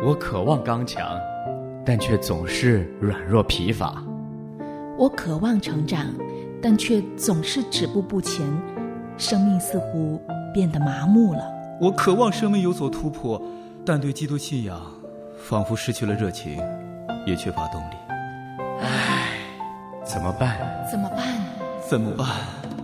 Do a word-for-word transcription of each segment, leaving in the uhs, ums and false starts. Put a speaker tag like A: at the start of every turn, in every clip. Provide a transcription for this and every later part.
A: 我渴望刚强，但却总是软弱疲乏。
B: 我渴望成长，但却总是止步不前，生命似乎变得麻木了。
C: 我渴望生命有所突破，但对基督信仰仿佛失去了热情，也缺乏动力。
A: 唉，怎么办？
B: 怎么办？
C: 怎么办？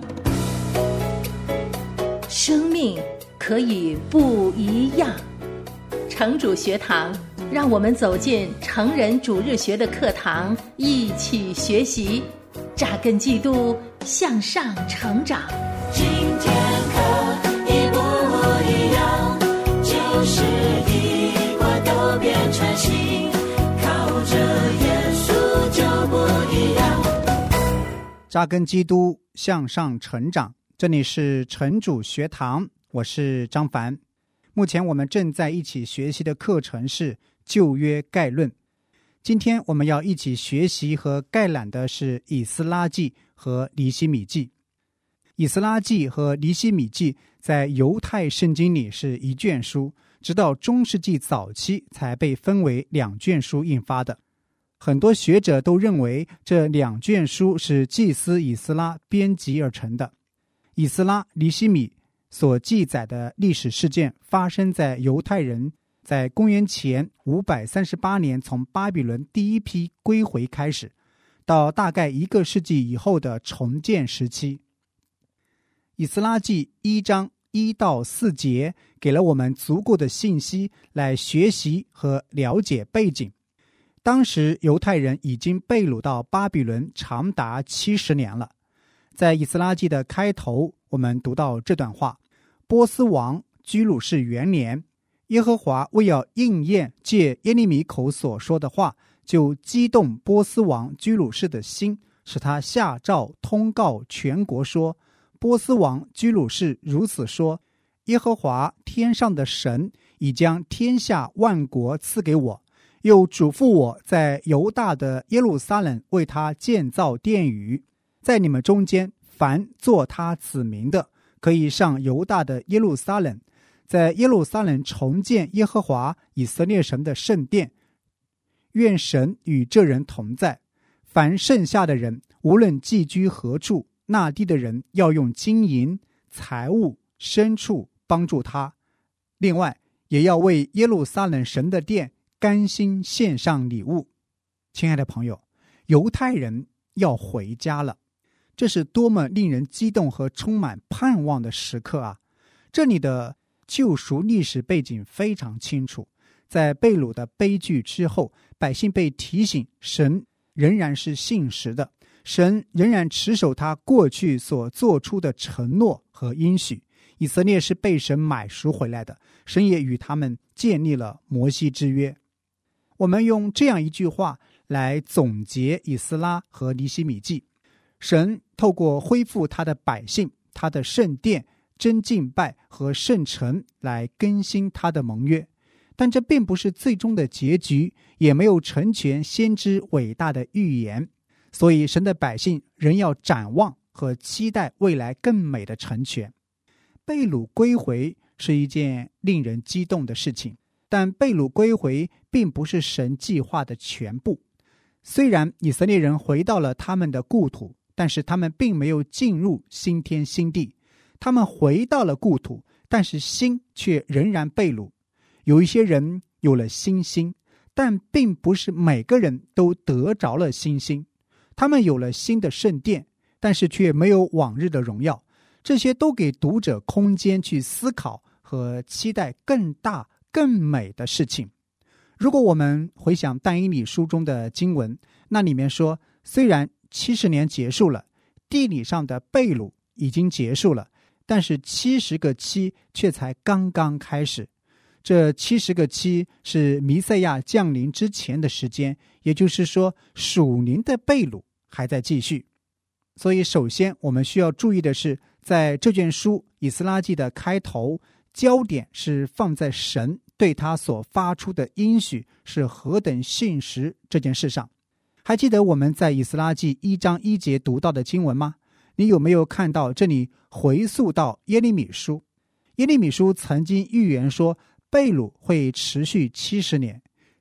B: 生命可以不一样。城主学堂，让我们走进成人主日学的课堂，一起学习，扎根基督，向上成长。
D: 今天可以不一样，就是一块都变成新，靠着耶稣就不一样。
E: 扎根基督，向上成长。这里是城主学堂，我是张凡。目前我们正在一起学习的课程是旧约概论。今天我们要一起学习和概览的是以斯拉记和尼希米记。以斯拉记和尼希米记在犹太圣经里是一卷书，直到中世纪早期才被分为两卷书印发的。很多学者都认为这两卷书是祭司以斯拉编辑而成的。以斯拉、尼希米所记载的历史事件发生在犹太人在公元前五百三十八年从巴比伦第一批归回开始，到大概一个世纪以后的重建时期。以斯拉记一章一到四节给了我们足够的信息来学习和了解背景。当时犹太人已经被掳到巴比伦长达七十年了。在以斯拉记的开头，我们读到这段话：波斯王居鲁士元年，耶和华为要应验借耶利米口所说的话，就激动波斯王居鲁士的心，使他下诏通告全国说，波斯王居鲁士如此说，耶和华天上的神已将天下万国赐给我，又嘱咐我在犹大的耶路撒冷为他建造殿宇，在你们中间凡做他子民的，可以上犹大的耶路撒冷，在耶路撒冷重建耶和华以色列神的圣殿。愿神与这人同在。凡剩下的人，无论寄居何处，那地的人要用金银、财物、牲畜帮助他。另外，也要为耶路撒冷神的殿甘心献上礼物。亲爱的朋友，犹太人要回家了。这是多么令人激动和充满盼望的时刻啊！这里的救赎历史背景非常清楚，在被掳的悲剧之后，百姓被提醒神仍然是信实的，神仍然持守他过去所做出的承诺和应许。以色列是被神买赎回来的，神也与他们建立了摩西之约。我们用这样一句话来总结以斯拉和尼希米记：神透过恢复他的百姓、他的圣殿、真敬拜和圣城来更新他的盟约，但这并不是最终的结局，也没有成全先知伟大的预言。所以神的百姓仍要展望和期待未来更美的成全。被掳归回是一件令人激动的事情，但被掳归回并不是神计划的全部。虽然以色列人回到了他们的故土，但是他们并没有进入新天新地。他们回到了故土，但是心却仍然被掳。有一些人有了新心，但并不是每个人都得着了新心。他们有了新的圣殿，但是却没有往日的荣耀。这些都给读者空间去思考和期待更大更美的事情。如果我们回想但以理书中的经文，那里面说，虽然七十年结束了，地理上的被掳已经结束了，但是七十个七却才刚刚开始。这七十个七是弥赛亚降临之前的时间，也就是说属灵的被掳还在继续。所以首先我们需要注意的是，在这卷书以斯拉记的开头，焦点是放在神对他所发出的应许是何等信实这件事上。还记得我们在以斯拉记一章一节读到的经文吗？你有没有看到这里回溯到耶利米书？耶利米书曾经预言说被掳会持续七十年，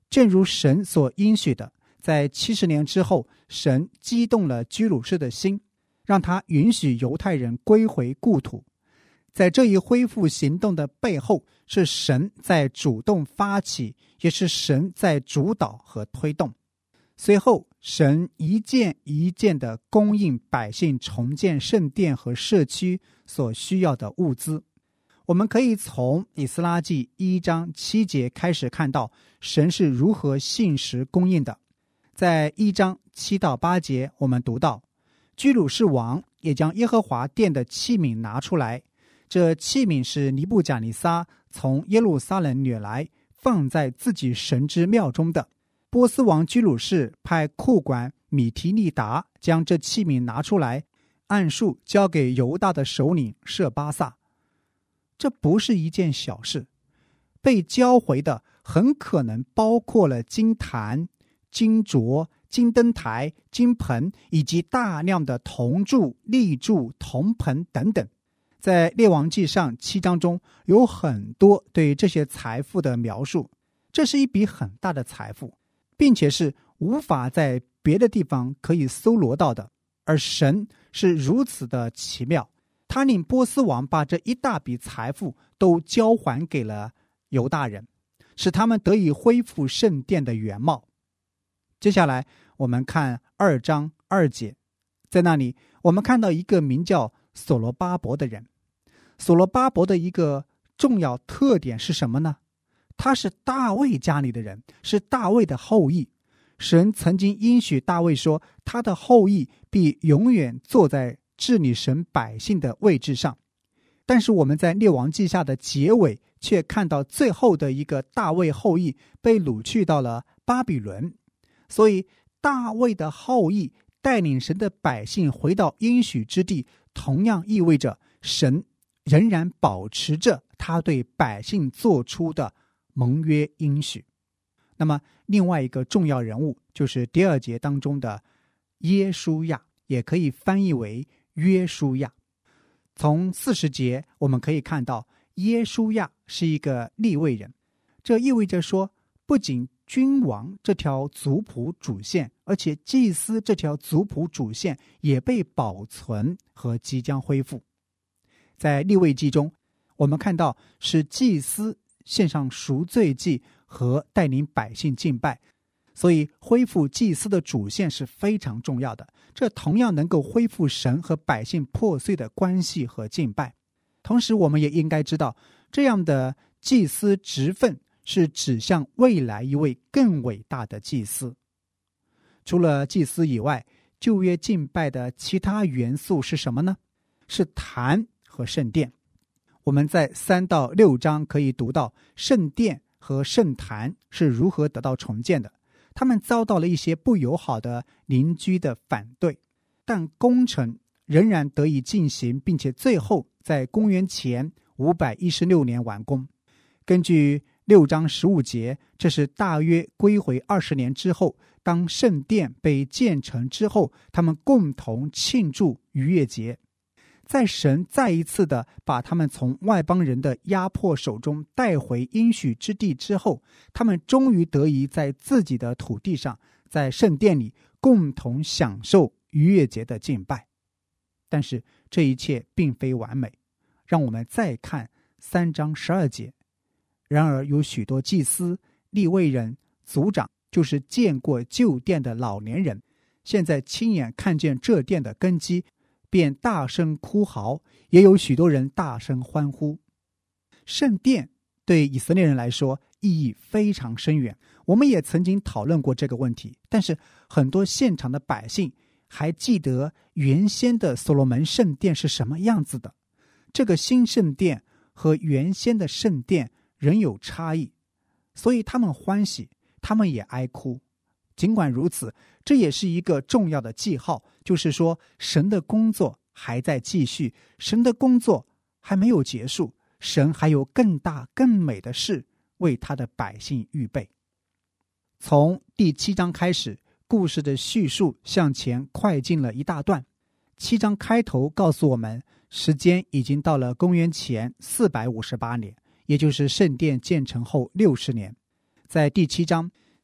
E: 正如神所应许的，在七十年之后，神激动了居鲁士的心，让他允许犹太人归回故土。在这一恢复行动的背后，是神在主动发起，也是神在主导和推动。随后，神一件一件地供应百姓重建圣殿和社区所需要的物资。我们可以从以斯拉记一章七节开始看到神是如何信实供应的。在一章七到八节，我们读到，居鲁士王也将耶和华殿的器皿拿出来，这器皿是尼布甲尼撒从耶路撒冷掠来，放在自己神之庙中的。波斯王居鲁士派库管米提利达将这器皿拿出来，按数交给犹大的首领舍巴萨。这不是一件小事，被交回的很可能包括了金坛、金镯、金灯台、金盆，以及大量的铜柱、立柱、铜盆等等。在列王纪上七章中有很多对这些财富的描述，这是一笔很大的财富，并且是无法在别的地方可以搜罗到的。而神是如此的奇妙，他令波斯王把这一大笔财富都交还给了犹大人，使他们得以恢复圣殿的原貌。接下来我们看二章二节，在那里我们看到一个名叫所罗巴伯的人。所罗巴伯的一个重要特点是什么呢？他是大卫家里的人，是大卫的后裔。神曾经应许大卫说，他的后裔必永远坐在治理神百姓的位置上。但是我们在列王记下的结尾却看到最后的一个大卫后裔被掳去到了巴比伦。所以大卫的后裔带领神的百姓回到应许之地，同样意味着神仍然保持着他对百姓做出的盟约应许。那么另外一个重要人物就是第二节当中的耶书亚，也可以翻译为约书亚。从四十节我们可以看到，耶书亚是一个利未人，这意味着说，不仅君王这条族谱主线，而且祭司这条族谱主线也被保存和即将恢复。在利未记中，我们看到是祭司献上赎罪祭和带领百姓敬拜，所以恢复祭司的主线是非常重要的，这同样能够恢复神和百姓破碎的关系和敬拜。同时我们也应该知道，这样的祭司职分是指向未来一位更伟大的祭司。除了祭司以外，旧约敬拜的其他元素是什么呢？是坛和圣殿。我们在三到六章可以读到圣殿和圣坛是如何得到重建的。他们遭到了一些不友好的邻居的反对，但工程仍然得以进行，并且最后在公元前五百一十六年完工。根据六章十五节，这是大约归回二十年之后，当圣殿被建成之后，他们共同庆祝逾越节。在神再一次的把他们从外邦人的压迫手中带回应许之地之后，他们终于得以在自己的土地上，在圣殿里共同享受逾越节的敬拜。但是这一切并非完美，让我们再看三章十二节。然而有许多祭司、利未人、族长，就是见过旧殿的老年人，现在亲眼看见这殿的根基，便大声哭嚎，也有许多人大声欢呼。圣殿对以色列人来说意义非常深远，我们也曾经讨论过这个问题，但是很多现场的百姓还记得原先的所罗门圣殿是什么样子的。这个新圣殿和原先的圣殿仍有差异，所以他们欢喜，他们也哀哭。尽管如此，这也是一个重要的记号，就是说神的工作还在继续，神的工作还没有结束，神还有更大更美的事为他的百姓预备。从第七章开始，故事的叙述向前快进了一大段。七章开头告诉我们，时间已经到了公元前四百五十八年，也就是圣殿建成后六十年。在第七章，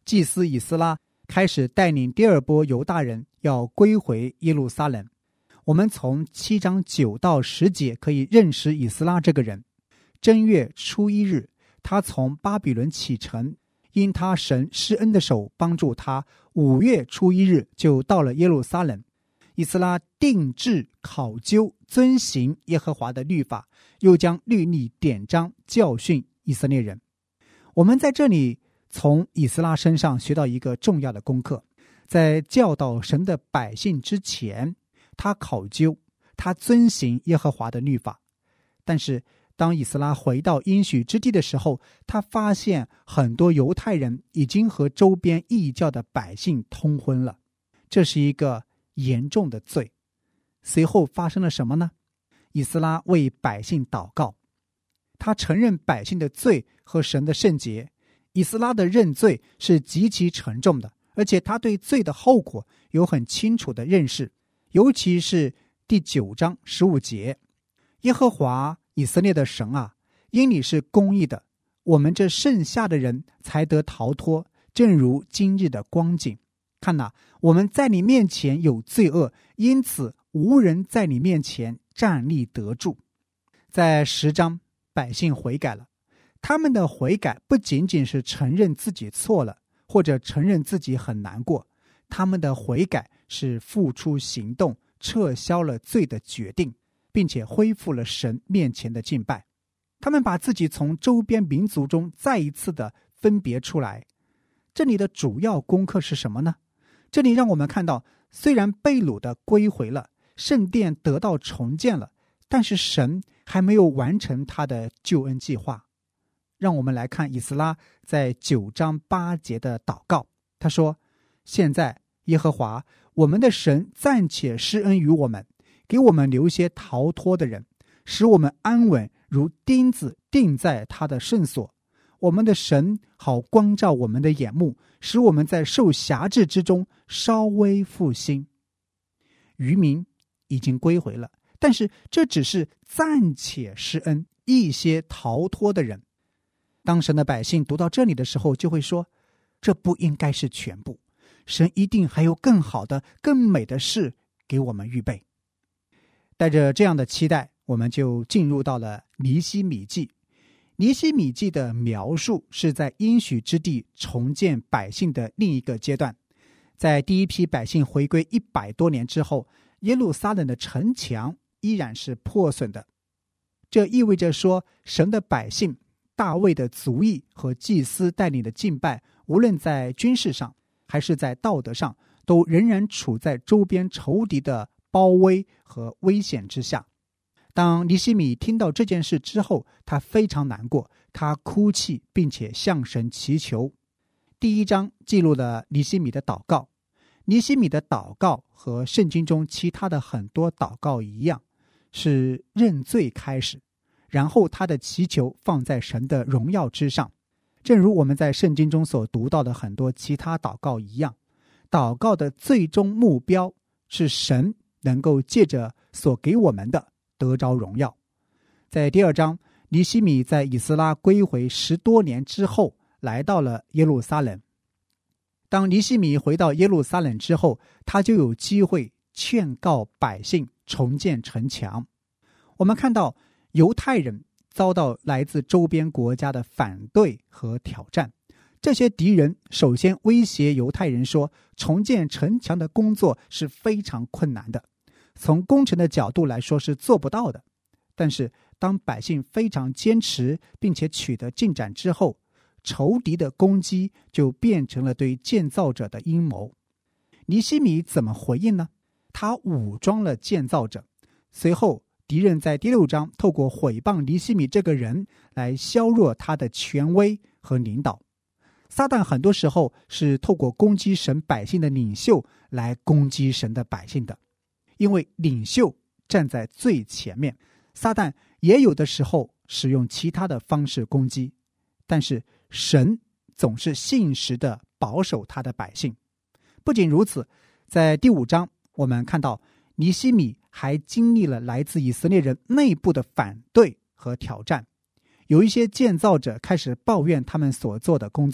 E: 祭司以斯拉开始带领第二波犹大人要归回耶路撒冷。我们从七章九到十节可以认识以斯拉这个人。正月初一日，他从巴比伦启程，因他神施恩的手帮助他，五月初一日就到了耶路撒冷。以斯拉定志考究遵行耶和华的律法，又将律例典章教训以色列人。我们在这里从以斯拉身上学到一个重要的功课，在教导神的百姓之前，他考究，他遵行耶和华的律法。但是当以斯拉回到应许之地的时候，他发现很多犹太人已经和周边异教的百姓通婚了，这是一个严重的罪。随后发生了什么呢？以斯拉为百姓祷告，他承认百姓的罪和神的圣洁。以斯拉的认罪是极其沉重的，而且他对罪的后果有很清楚的认识。尤其是第九章十五节，耶和华以色列的神啊，因你是公义的，我们这剩下的人才得逃脱，正如今日的光景。看哪，我们在你面前有罪恶，因此无人在你面前站立得住。在十章，百姓悔改了，他们的悔改不仅仅是承认自己错了，或者承认自己很难过，他们的悔改是付出行动，撤销了罪的决定，并且恢复了神面前的敬拜。他们把自己从周边民族中再一次的分别出来。这里的主要功课是什么呢？这里让我们看到，虽然被掳的归回了，圣殿得到重建了，但是神还没有完成他的救恩计划。让我们来看以斯拉在九章八节的祷告。他说，现在耶和华我们的神暂且施恩于我们，给我们留些逃脱的人，使我们安稳如钉子钉在他的圣所。我们的神好光照我们的眼目，使我们在受辖制之中稍微复兴。渔民已经归回了，但是这只是暂且施恩一些逃脱的人。当神的百姓读到这里的时候，就会说，这不应该是全部，神一定还有更好的更美的事给我们预备。带着这样的期待，我们就进入到了尼希米记。尼希米记的描述是在应许之地重建百姓的另一个阶段。在第一批百姓回归一百多年之后，耶路撒冷的城墙依然是破损的。这意味着说，神的百姓大卫的族裔和祭司带领的敬拜，无论在军事上还是在道德上，都仍然处在周边仇敌的包围和危险之下。当尼希米听到这件事之后，他非常难过，他哭泣并且向神祈求。第一章记录了尼希米的祷告。尼希米的祷告和圣经中其他的很多祷告一样，是认罪开始，然后他的祈求放在神的荣耀之上。正如我们在圣经中所读到的很多其他祷告一样，祷告的最终目标是神能够借着所给我们的得着荣耀。在第二章，尼希米在以斯拉归回十多年之后，来到了耶路撒冷。当尼希米回到耶路撒冷之后，他就有机会劝告百姓重建城墙。我们看到犹太人遭到来自周边国家的反对和挑战。这些敌人首先威胁犹太人说，重建城墙的工作是非常困难的，从工程的角度来说是做不到的。但是当百姓非常坚持并且取得进展之后，仇敌的攻击就变成了对建造者的阴谋。尼希米怎么回应呢？他武装了建造者。随后敌人在第六章透过毁谤尼希米这个人来削弱他的权威和领导。撒旦很多时候是透过攻击神百姓的领袖来攻击神的百姓的，因为领袖站在最前面。撒旦也有的时候使用其他的方式攻击，但是神总是信实的保守他的百姓。不仅如此，在第五章我们看到尼希米还经历了来自以色列人内部的反对和挑战。有一些建造者开始抱怨他们所做的工作，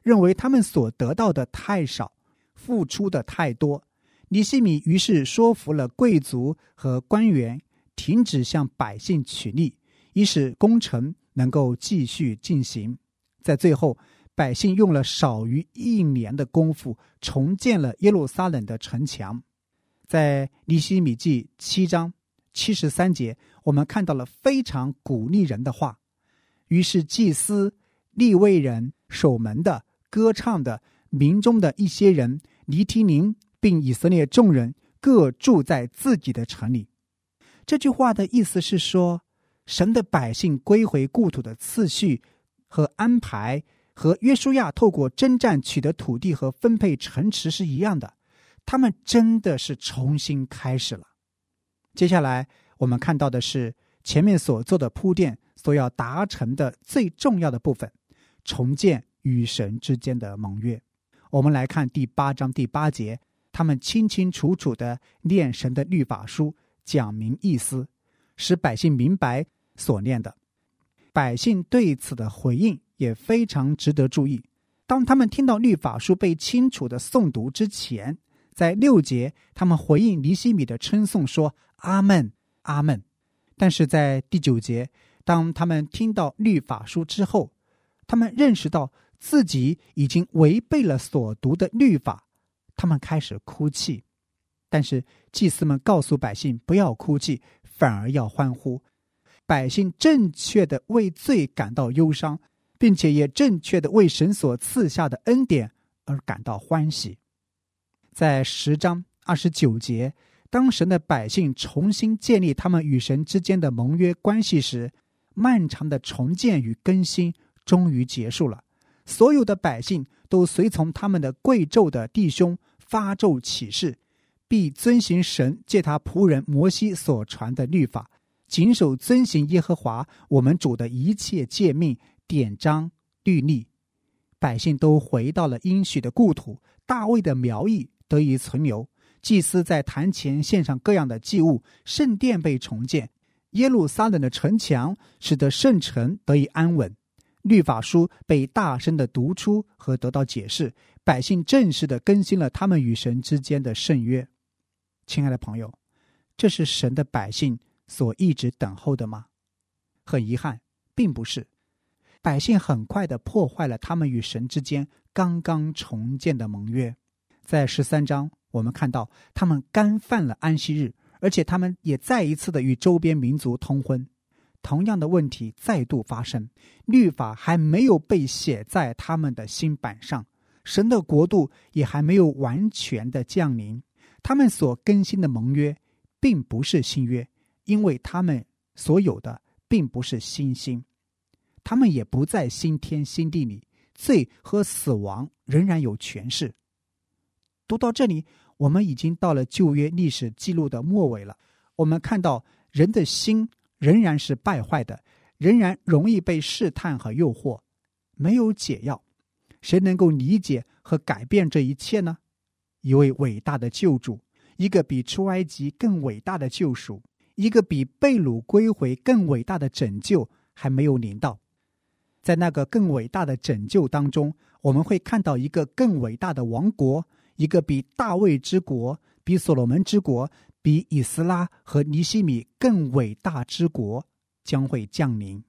E: 认为他们所得到的太少，付出的太多。尼希米于是说服了贵族和官员，停止向百姓取利，以使工程能够继续进行。在最后，百姓用了少于一年的功夫重建了耶路撒冷的城墙。在尼希米记七章七十三节，我们看到了非常鼓励人的话。于是祭司、利未人、守门的、歌唱的、民中的一些人尼提宁并以色列众人各住在自己的城里。这句话的意思是说，神的百姓归回故土的次序和安排和约书亚透过征战取得土地和分配城池是一样的，他们真的是重新开始了。接下来我们看到的是前面所做的铺垫所要达成的最重要的部分，重建与神之间的盟约。我们来看第八章第八节，他们清清楚楚地念神的律法书，讲明意思，使百姓明白所念的。百姓对此的回应也非常值得注意。当他们听到律法书被清楚地诵读之前，在六节他们回应尼希米的称颂说阿们阿们。但是在第九节，当他们听到律法书之后，他们认识到自己已经违背了所读的律法，他们开始哭泣。但是祭司们告诉百姓不要哭泣，反而要欢呼。百姓正确的为罪感到忧伤，并且也正确的为神所赐下的恩典而感到欢喜。在十章二十九节，当神的百姓重新建立他们与神之间的盟约关系时，漫长的重建与更新终于结束了。所有的百姓都随从他们的贵胄的弟兄发咒起誓，必遵行神借他仆人摩西所传的律法，谨守遵行耶和华我们主的一切诫命、典章、律例。百姓都回到了应许的故土，大卫的苗裔得以存留，祭司在坛前献上各样的祭物，圣殿被重建，耶路撒冷的城墙使得圣城得以安稳。律法书被大声的读出和得到解释，百姓正式的更新了他们与神之间的圣约。亲爱的朋友，这是神的百姓所一直等候的吗？很遗憾，并不是。百姓很快的破坏了他们与神之间刚刚重建的盟约。在十三章，我们看到他们干犯了安息日，而且他们也再一次的与周边民族通婚。同样的问题再度发生，律法还没有被写在他们的心板上，神的国度也还没有完全的降临。他们所更新的盟约并不是新约，因为他们所有的并不是新心，他们也不在新天新地里，罪和死亡仍然有权势。读到这里，我们已经到了旧约历史记录的末尾了。我们看到人的心仍然是败坏的，仍然容易被试探和诱惑，没有解药。谁能够理解和改变这一切呢？一位伟大的救主，一个比出埃及更伟大的救赎，一个比被掳归回更伟大的拯救还没有临到。在那个更伟大的拯救当中，我们会看到一个更伟大的王国，一个比大卫之国、比所罗门之国、比以斯拉和尼希米更伟大之国将会降临。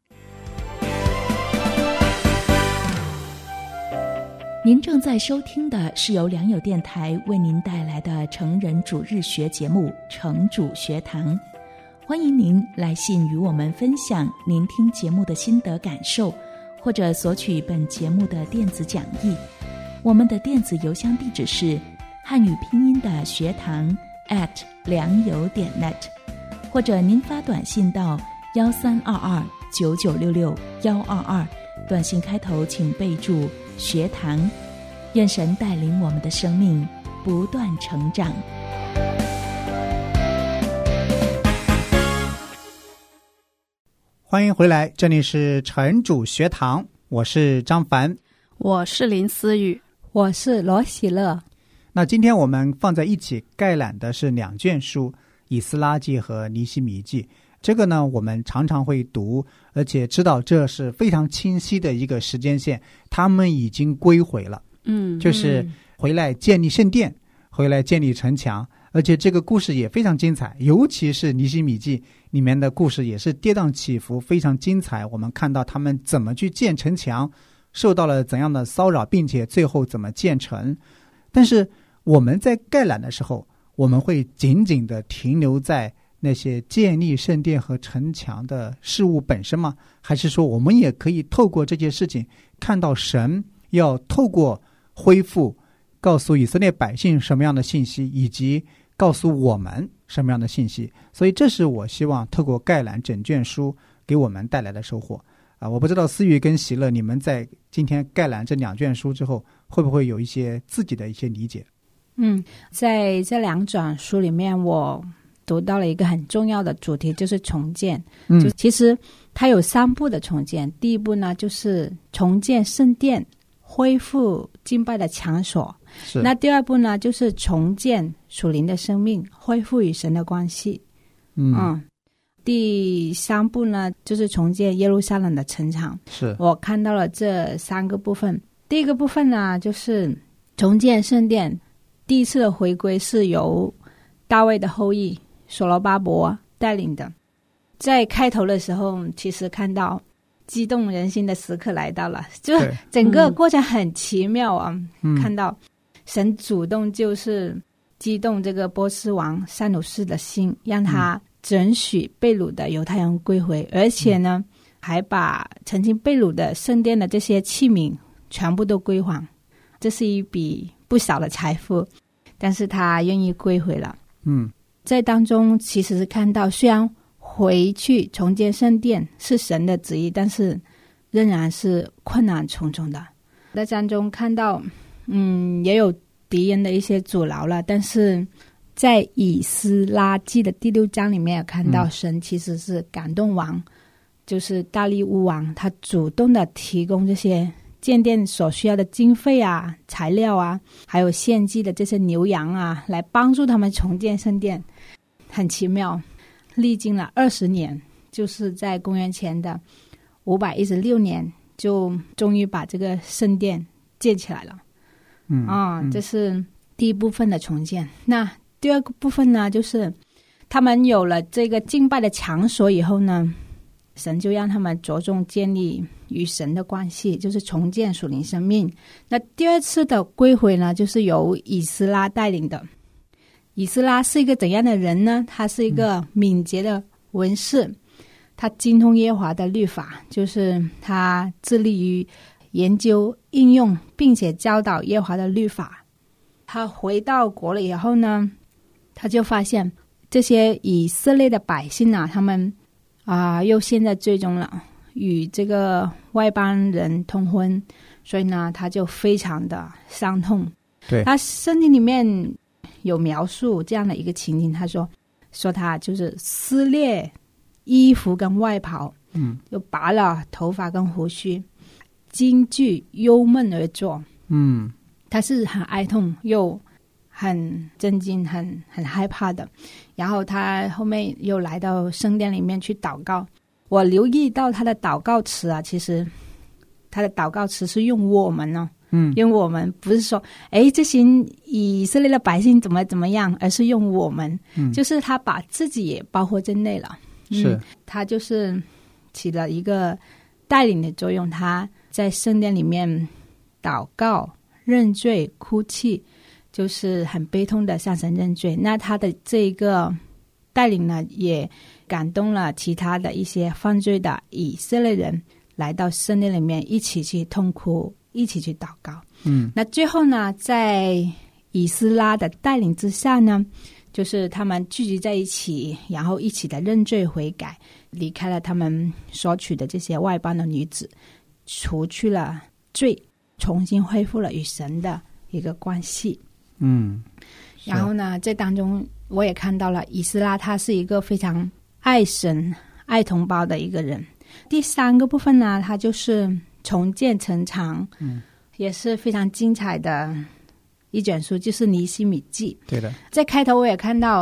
F: 您正在收听的是由良友电台为您带来的成人主日学节目《成主学堂》，欢迎您来信与我们分享您听节目的心得感受，或者索取本节目的电子讲义。我们的电子邮箱地址是汉语拼音的学堂 at 良友点 net， 或者您发短信到幺三二二九九六六幺二二，短信开头请备注学堂。愿神带领我们的生命不断成长。
E: 欢迎回来，这里是城主学堂，我是张凡，
G: 我是林思雨，
H: 我是罗喜乐。
E: 那今天我们放在一起概览的是两卷书，以斯拉记和尼希米记。 这个呢我们常常会读，而且知道这是非常清晰的一个时间线，他们已经归回了，
H: 嗯，
E: 就是回来建立圣殿，回来建立城墙，而且这个故事也非常精彩，尤其是尼希米记里面的故事也是跌宕起伏，非常精彩。我们看到他们怎么去建城墙，受到了怎样的骚扰，并且最后怎么建成。但是我们在概览的时候，我们会紧紧地停留在那些建立圣殿和城墙的事物本身吗？还是说我们也可以透过这件事情看到神要透过恢复告诉以色列百姓什么样的信息，以及告诉我们什么样的信息？所以这是我希望透过概览整卷书给我们带来的收获啊！我不知道思雨跟喜乐，你们在今天概览这两卷书之后，会不会有一些自己的一些理解？
H: 嗯，在这两卷书里面，我读到了一个很重要的主题，就是重建。嗯，就其实它有三步的重建。第一步呢，就是重建圣殿，恢复敬拜的场所。是。那第二步呢，就是重建属灵的生命，恢复与神的关系。嗯。嗯，第三步呢，就是重建耶路撒冷的城墙。是。我看到了这三个部分。第一个部分呢，就是重建圣殿。第一次的回归是由大卫的后裔所罗巴伯带领的。在开头的时候，其实看到激动人心的时刻来到了，就是整个过程很奇妙啊、嗯、看到神主动就是激动这个波斯王塞努士的心，让他准许被掳的犹太人归回，而且呢还把曾经被掳的圣殿的这些器皿全部都归还。这是一笔不小的财富，但是他愿意归回了。嗯，在当中其实是看到，虽然回去重建圣殿是神的旨意，但是仍然是困难重重的。在当中看到，嗯，也有敌人的一些阻挠了，但是在以斯拉记的第六章里面有看到，神其实是感动王，嗯、就是大利乌王，他主动的提供这些建殿所需要的经费啊、材料啊，还有献祭的这些牛羊啊，来帮助他们重建圣殿。很奇妙，历经了二十年，就是在公元前的五百一十六年，就终于把这个圣殿建起来了。嗯啊、嗯，这是第一部分的重建。那第二个部分呢，就是他们有了这个敬拜的场所以后呢，神就让他们着重建立与神的关系，就是重建属灵生命。那第二次的归回呢，就是由以斯拉带领的。以斯拉是一个怎样的人呢？他是一个敏捷的文士，他精通耶和华的律法，就是他致力于研究、应用并且教导耶和华的律法。他回到国了以后呢，他就发现这些以色列的百姓啊，他们啊、呃、又陷在罪中了，与这个外邦人通婚，所以呢他就非常的伤痛。对，他圣经里面有描述这样的一个情景，他说说他就是撕裂衣服跟外袍，嗯，又拔了头发跟胡须，惊惧忧闷而坐。嗯，他是很哀痛又很震惊，很很害怕的。然后他后面又来到圣殿里面去祷告。我留意到他的祷告词啊，其实他的祷告词是用我们呢、哦。嗯，用我们不是说哎这些以色列的百姓怎么怎么样，而是用我们、嗯、就是他把自己也包括在内了。是、嗯、他就是起了一个带领的作用，他在圣殿里面祷告、认罪、哭泣，就是很悲痛的向神认罪。那他的这个带领呢，也感动了其他的一些犯罪的以色列人，来到圣殿里面一起去痛哭，一起去祷告。嗯，那最后呢，在以斯拉的带领之下呢，就是他们聚集在一起，然后一起的认罪悔改，离开了他们所娶的这些外邦的女子，除去了罪，重新恢复了与神的一个关系。嗯，然后呢，在当中我也看到了以斯拉他是一个非常爱神爱同胞的一个人。第三个部分呢，他就是重建城墙，嗯，也是非常精彩的一卷书，就是尼希米记。对的，在开头我也看到，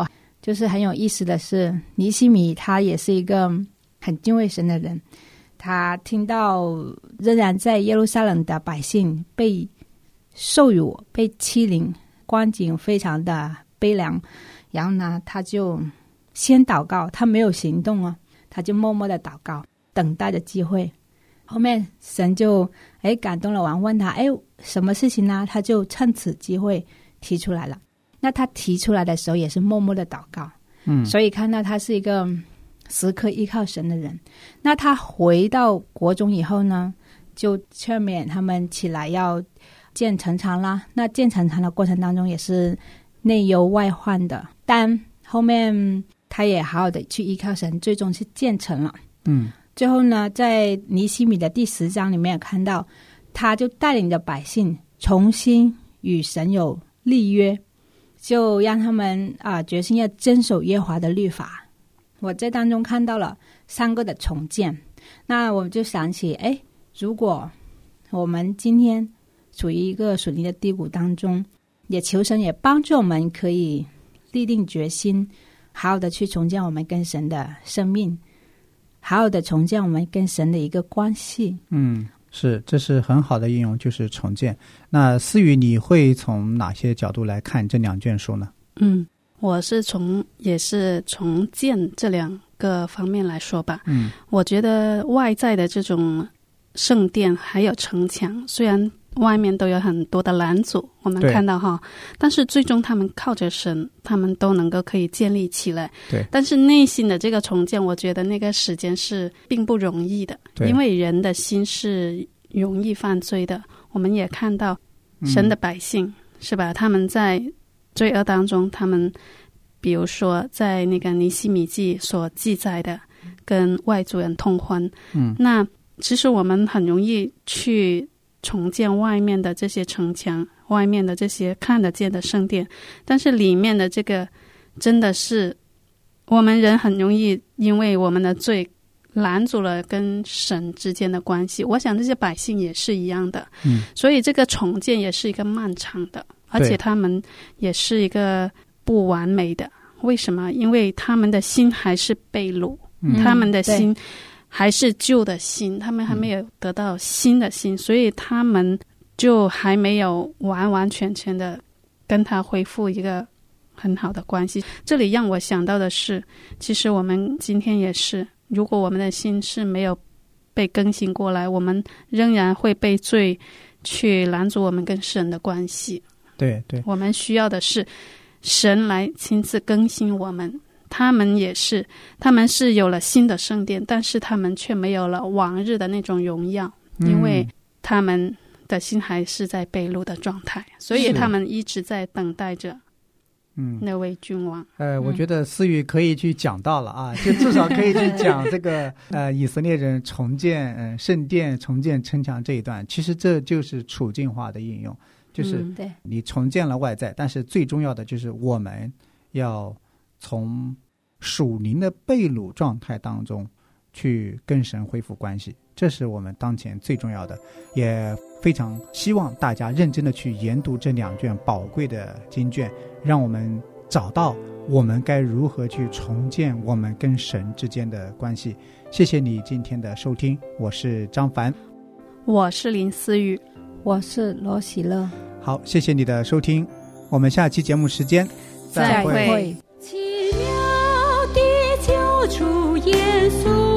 H: 就是很有意思的是，尼西米他也是一个很敬畏神的人，他听到仍然在耶路撒冷的百姓被受辱、被欺凌，光景非常的悲凉，然后呢，他就先祷告，他没有行动啊，他就默默的祷告，等待着机会。后面神就哎感动了王，问他哎什么事情呢？他就趁此机会提出来了。那他提出来的时候也是默默的祷告，嗯，所以看到他是一个时刻依靠神的人。那他回到国中以后呢，就劝勉他们起来要建城墙啦。那建城墙的过程当中也是内忧外患的，但后面他也好好的去依靠神，最终是建成了。嗯，最后呢，在尼西米的第十章里面有看到，他就带领着百姓重新与神有立约，就让他们啊决心要遵守耶和华的律法。我在当中看到了三个的重建，那我就想起，哎，如果我们今天处于一个属灵的低谷当中，也求神也帮助我们可以立定决心，好好的去重建我们跟神的生命，好好的重建我们跟神的一个关系。
E: 嗯，是，这是很好的应用，就是重建。那思雨，你会从哪些角度来看这两卷书呢？
G: 嗯，我是从也是从建这两个方面来说吧。嗯，我觉得外在的这种圣殿还有城墙，虽然外面都有很多的拦阻，我们看到哈，但是最终他们靠着神，他们都能够可以建立起来。对，但是内心的这个重建，我觉得那个时间是并不容易的，因为人的心是容易犯罪的。我们也看到神的百姓、嗯、是吧，他们在罪恶当中，他们比如说在那个尼希米记所记载的跟外族人通婚，嗯，那其实我们很容易去重建外面的这些城墙，外面的这些看得见的圣殿，但是里面的这个真的是我们人很容易因为我们的罪拦阻了跟神之间的关系。我想这些百姓也是一样的，嗯，所以这个重建也是一个漫长的，而且他们也是一个不完美的。为什么？因为他们的心还是被掳、嗯、他们的心还是旧的心，他们还没有得到新的心、嗯、所以他们就还没有完完全全的跟他恢复一个很好的关系。这里让我想到的是，其实我们今天也是，如果我们的心是没有被更新过来，我们仍然会被罪去拦阻我们跟神的关系。
E: 对对，
G: 我们需要的是神来亲自更新我们。他们也是，他们是有了新的圣殿，但是他们却没有了往日的那种荣耀、嗯、因为他们的心还是在被掳的状态，所以他们一直在等待着嗯，那位君王。
E: 呃，我觉得思雨可以去讲到了啊，就至少可以去讲这个呃以色列人重建呃圣殿、重建城墙这一段。其实这就是处境化的应用，就是你重建了外在，但是最重要的就是我们要从属灵的被掳状态当中去跟神恢复关系，这是我们当前最重要的。也非常希望大家认真的去研读这两卷宝贵的经卷，让我们找到我们该如何去重建我们跟神之间的关系。谢谢你今天的收听，我是张凡，
G: 我是林思雨，
H: 我是罗喜乐。
E: 好，谢谢你的收听，我们下期节目时间再会。
H: 奇妙的救主耶稣。